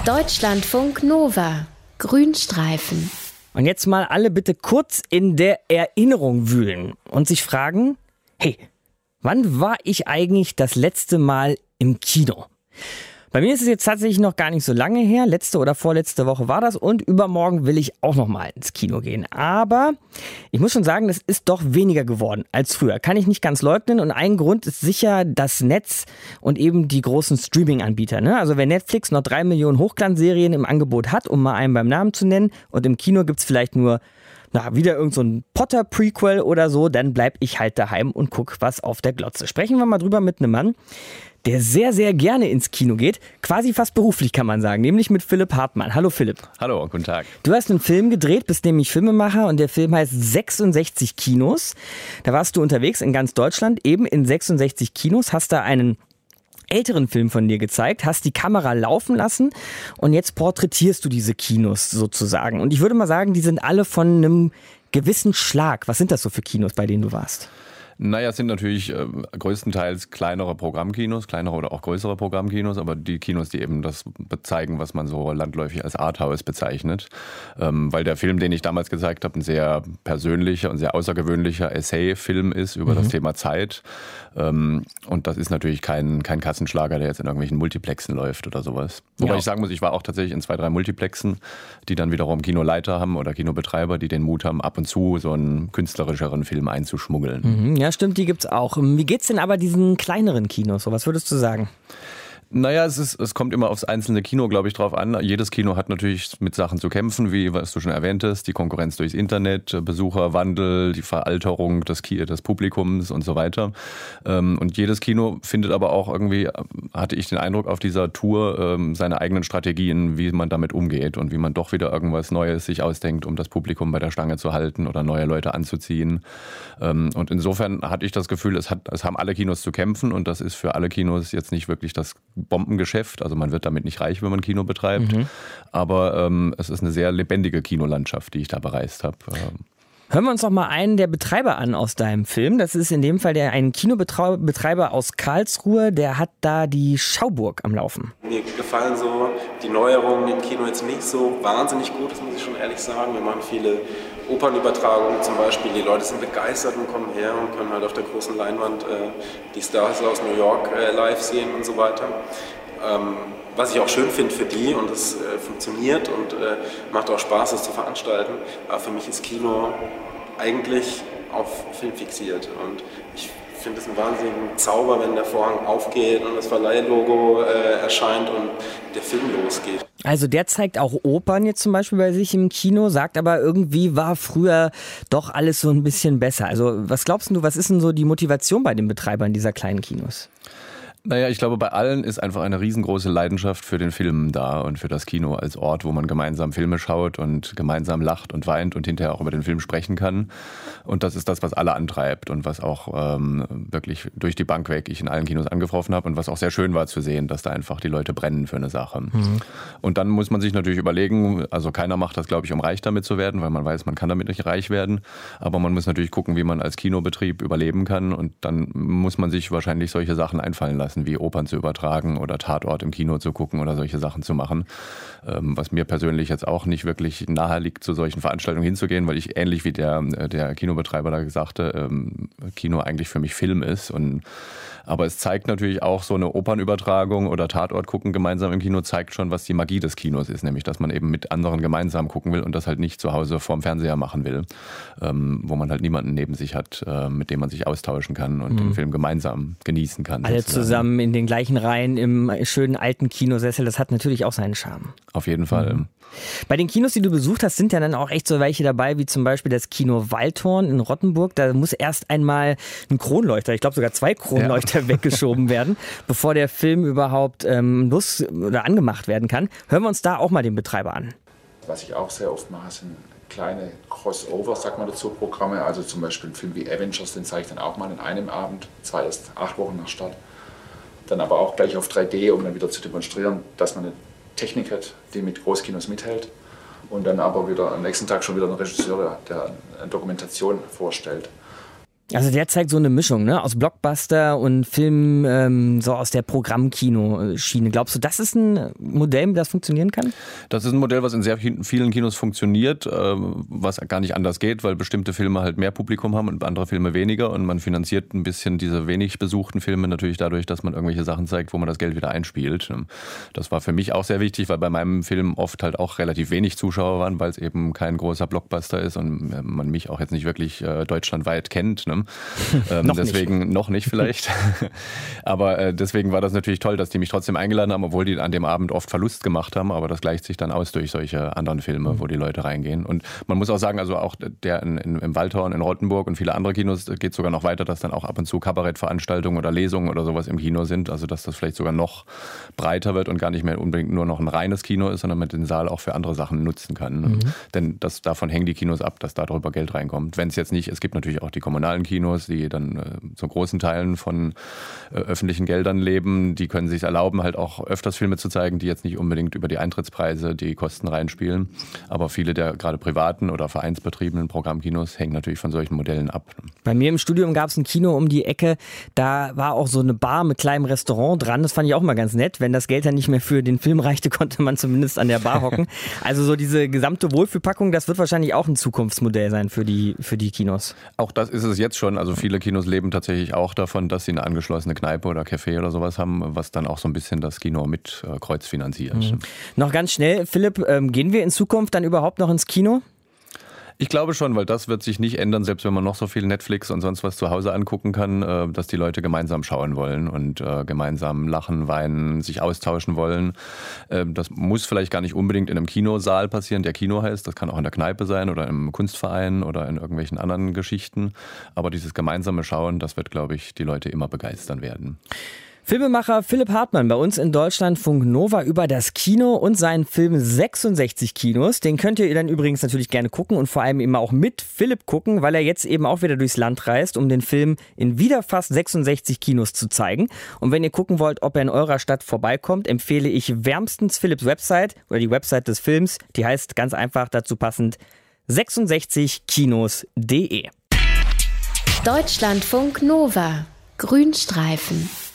Deutschlandfunk Nova. Grünstreifen. Und jetzt mal alle bitte kurz in der Erinnerung wühlen und sich fragen, hey, wann war ich eigentlich das letzte Mal im Kino? Bei mir ist es jetzt tatsächlich noch gar nicht so lange her. Letzte oder vorletzte Woche war das und übermorgen will ich auch noch mal ins Kino gehen. Aber ich muss schon sagen, das ist doch weniger geworden als früher. Kann ich nicht ganz leugnen und ein Grund ist sicher das Netz und eben die großen Streaming-Anbieter. Ne? Also wenn Netflix noch 3 Millionen Hochglanzserien im Angebot hat, um mal einen beim Namen zu nennen und im Kino gibt's vielleicht nur wieder irgend so ein Potter-Prequel oder so, dann bleib ich halt daheim und guck was auf der Glotze. Sprechen wir mal drüber mit einem Mann, der sehr, sehr gerne ins Kino geht. Quasi fast beruflich, kann man sagen. Nämlich mit Philipp Hartmann. Hallo Philipp. Hallo, guten Tag. Du hast einen Film gedreht, bist nämlich Filmemacher und der Film heißt 66 Kinos. Da warst du unterwegs in ganz Deutschland, eben in 66 Kinos, hast da einen älteren Film von dir gezeigt, hast die Kamera laufen lassen und jetzt porträtierst du diese Kinos sozusagen. Und ich würde mal sagen, die sind alle von einem gewissen Schlag. Was sind das so für Kinos, bei denen du warst? Naja, es sind natürlich größtenteils kleinere Programmkinos, kleinere oder auch größere Programmkinos, aber die Kinos, die eben das zeigen, was man so landläufig als Arthouse bezeichnet. Weil der Film, den ich damals gezeigt habe, ein sehr persönlicher und sehr außergewöhnlicher Essay-Film ist über das Thema Zeit. Und das ist natürlich kein Kassenschlager, der jetzt in irgendwelchen Multiplexen läuft oder sowas. Wobei ich sagen muss, ich war auch tatsächlich in 2, 3 Multiplexen, die dann wiederum Kinoleiter haben oder Kinobetreiber, die den Mut haben, ab und zu so einen künstlerischeren Film einzuschmuggeln. Ja, stimmt, die gibt's auch. Wie geht's denn aber diesen kleineren Kinos? So, was würdest du sagen? Naja, es kommt immer aufs einzelne Kino, glaube ich, drauf an. Jedes Kino hat natürlich mit Sachen zu kämpfen, wie was du schon erwähntest, die Konkurrenz durchs Internet, Besucherwandel, die Veralterung des Publikums und so weiter. Und jedes Kino findet aber auch irgendwie, hatte ich den Eindruck, auf dieser Tour seine eigenen Strategien, wie man damit umgeht und wie man doch wieder irgendwas Neues sich ausdenkt, um das Publikum bei der Stange zu halten oder neue Leute anzuziehen. Und insofern hatte ich das Gefühl, es haben alle Kinos zu kämpfen und das ist für alle Kinos jetzt nicht wirklich das Bombengeschäft, also man wird damit nicht reich, wenn man Kino betreibt, aber es ist eine sehr lebendige Kinolandschaft, die ich da bereist habe. Hören wir uns noch mal einen der Betreiber an aus deinem Film. Das ist in dem Fall ein Kinobetreiber aus Karlsruhe, der hat da die Schauburg am Laufen. Mir gefallen so die Neuerungen im Kino jetzt nicht so wahnsinnig gut, das muss ich schon ehrlich sagen. Wir machen viele Opernübertragungen zum Beispiel. Die Leute sind begeistert und kommen her und können halt auf der großen Leinwand die Stars aus New York live sehen und so weiter. Was ich auch schön finde für die und es funktioniert und macht auch Spaß, es zu veranstalten. Aber für mich ist Kino eigentlich auf Film fixiert und ich finde es einen wahnsinnigen Zauber, wenn der Vorhang aufgeht und das Verleihlogo erscheint und der Film losgeht. Also der zeigt auch Opern jetzt zum Beispiel bei sich im Kino, sagt aber irgendwie war früher doch alles so ein bisschen besser. Also was glaubst du, was ist denn so die Motivation bei den Betreibern dieser kleinen Kinos? Naja, ich glaube, bei allen ist einfach eine riesengroße Leidenschaft für den Film da und für das Kino als Ort, wo man gemeinsam Filme schaut und gemeinsam lacht und weint und hinterher auch über den Film sprechen kann. Und das ist das, was alle antreibt und was auch wirklich durch die Bank weg ich in allen Kinos angetroffen habe und was auch sehr schön war zu sehen, dass da einfach die Leute brennen für eine Sache. Und dann muss man sich natürlich überlegen, also keiner macht das, glaube ich, um reich damit zu werden, weil man weiß, man kann damit nicht reich werden. Aber man muss natürlich gucken, wie man als Kinobetrieb überleben kann und dann muss man sich wahrscheinlich solche Sachen einfallen lassen, wie Opern zu übertragen oder Tatort im Kino zu gucken oder solche Sachen zu machen. Was mir persönlich jetzt auch nicht wirklich nahe liegt, zu solchen Veranstaltungen hinzugehen, weil ich ähnlich wie der Kinobetreiber da sagte, Kino eigentlich für mich Film ist. Aber es zeigt natürlich auch so eine Opernübertragung oder Tatort gucken gemeinsam im Kino, zeigt schon, was die Magie des Kinos ist, nämlich dass man eben mit anderen gemeinsam gucken will und das halt nicht zu Hause vorm Fernseher machen will, wo man halt niemanden neben sich hat, mit dem man sich austauschen kann und den Film gemeinsam genießen kann. Alle zusammen in den gleichen Reihen im schönen alten Kinosessel, das hat natürlich auch seinen Charme. Auf jeden Fall. Bei den Kinos, die du besucht hast, sind ja dann auch echt so welche dabei, wie zum Beispiel das Kino Waldhorn in Rottenburg. Da muss erst einmal ein Kronleuchter, ich glaube sogar 2 Kronleuchter weggeschoben werden, bevor der Film überhaupt angemacht werden kann. Hören wir uns da auch mal den Betreiber an. Was ich auch sehr oft mache, sind kleine Crossovers, sagt man dazu, Programme. Also zum Beispiel ein Film wie Avengers, den zeige ich dann auch mal in einem Abend, zwar erst 8 Wochen nach Start. Dann aber auch gleich auf 3D, um dann wieder zu demonstrieren, dass man eine Technik hat, die mit Großkinos mithält. Und dann aber wieder am nächsten Tag schon wieder ein Regisseur, der eine Dokumentation vorstellt. Also der zeigt so eine Mischung, ne, aus Blockbuster und Film, so aus der Programmkino-Schiene. Glaubst du, das ist ein Modell, das funktionieren kann? Das ist ein Modell, was in sehr vielen Kinos funktioniert, was gar nicht anders geht, weil bestimmte Filme halt mehr Publikum haben und andere Filme weniger. Und man finanziert ein bisschen diese wenig besuchten Filme natürlich dadurch, dass man irgendwelche Sachen zeigt, wo man das Geld wieder einspielt. Das war für mich auch sehr wichtig, weil bei meinem Film oft halt auch relativ wenig Zuschauer waren, weil es eben kein großer Blockbuster ist und man mich auch jetzt nicht wirklich deutschlandweit kennt. Ne? Deswegen noch nicht vielleicht. Aber deswegen war das natürlich toll, dass die mich trotzdem eingeladen haben, obwohl die an dem Abend oft Verlust gemacht haben. Aber das gleicht sich dann aus durch solche anderen Filme, wo die Leute reingehen. Und man muss auch sagen, also auch der im Waldhorn in Rottenburg und viele andere Kinos geht sogar noch weiter, dass dann auch ab und zu Kabarettveranstaltungen oder Lesungen oder sowas im Kino sind. Also dass das vielleicht sogar noch breiter wird und gar nicht mehr unbedingt nur noch ein reines Kino ist, sondern man den Saal auch für andere Sachen nutzen kann. Denn davon hängen die Kinos ab, dass da darüber Geld reinkommt. Wenn es jetzt nicht, es gibt natürlich auch die kommunalen Kinos, die dann zu großen Teilen von öffentlichen Geldern leben, die können sich erlauben, halt auch öfters Filme zu zeigen, die jetzt nicht unbedingt über die Eintrittspreise die Kosten reinspielen. Aber viele der gerade privaten oder vereinsbetriebenen Programmkinos hängen natürlich von solchen Modellen ab. Bei mir im Studium gab es ein Kino um die Ecke, da war auch so eine Bar mit kleinem Restaurant dran. Das fand ich auch mal ganz nett. Wenn das Geld dann nicht mehr für den Film reichte, konnte man zumindest an der Bar hocken. Also so diese gesamte Wohlfühlpackung, das wird wahrscheinlich auch ein Zukunftsmodell sein für die Kinos. Auch das ist es jetzt schon. Also viele Kinos leben tatsächlich auch davon, dass sie eine angeschlossene Kneipe oder Café oder sowas haben, was dann auch so ein bisschen das Kino mit kreuzfinanziert. Noch ganz schnell, Philipp, gehen wir in Zukunft dann überhaupt noch ins Kino? Ich glaube schon, weil das wird sich nicht ändern, selbst wenn man noch so viel Netflix und sonst was zu Hause angucken kann, dass die Leute gemeinsam schauen wollen und gemeinsam lachen, weinen, sich austauschen wollen. Das muss vielleicht gar nicht unbedingt in einem Kinosaal passieren, der Kino heißt. Das kann auch in der Kneipe sein oder im Kunstverein oder in irgendwelchen anderen Geschichten. Aber dieses gemeinsame Schauen, das wird, glaube ich, die Leute immer begeistern werden. Filmemacher Philipp Hartmann bei uns in Deutschlandfunk Nova über das Kino und seinen Film 66 Kinos. Den könnt ihr dann übrigens natürlich gerne gucken und vor allem immer auch mit Philipp gucken, weil er jetzt eben auch wieder durchs Land reist, um den Film in wieder fast 66 Kinos zu zeigen. Und wenn ihr gucken wollt, ob er in eurer Stadt vorbeikommt, empfehle ich wärmstens Philipps Website oder die Website des Films. Die heißt ganz einfach dazu passend 66kinos.de. Deutschlandfunk Nova. Grünstreifen.